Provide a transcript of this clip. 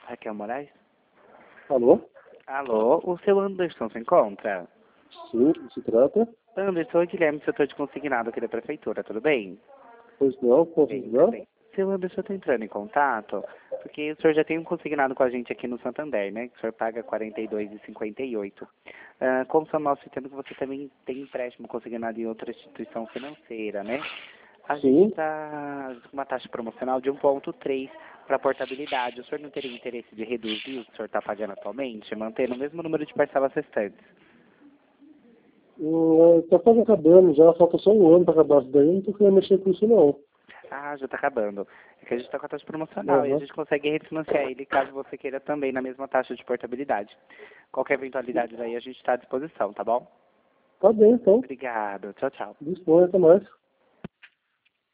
Raquel Moraes? Alô? Alô, o seu Anderson se encontra? Sim, se trata? Anderson e Guilherme, setor de consignado aqui da prefeitura, tudo bem? Pois não, posso Bem, ajudar? bem. Seu Anderson está entrando em contato, porque o senhor já tem um consignado com a gente aqui no Santander, né? Que o senhor paga R$ 42,58. Como entendo que você também tem empréstimo consignado em outra instituição financeira, né? A gente Sim. está com uma taxa promocional de 1,3 para portabilidade. O senhor não teria interesse de reduzir o que o senhor está pagando atualmente, mantendo o mesmo número de parcelas restantes? Tá quase acabando já, falta só um ano para acabar isso daí, não tô querendo mexer com isso não. Ah, já está acabando. É que a gente está com a taxa promocional e a Aham. gente consegue refinanciar ele caso você queira também na mesma taxa de portabilidade. Qualquer eventualidade daí a gente está à disposição, tá bom? Tá bem, então. Obrigado. Tchau, tchau. Dispõe, até mais.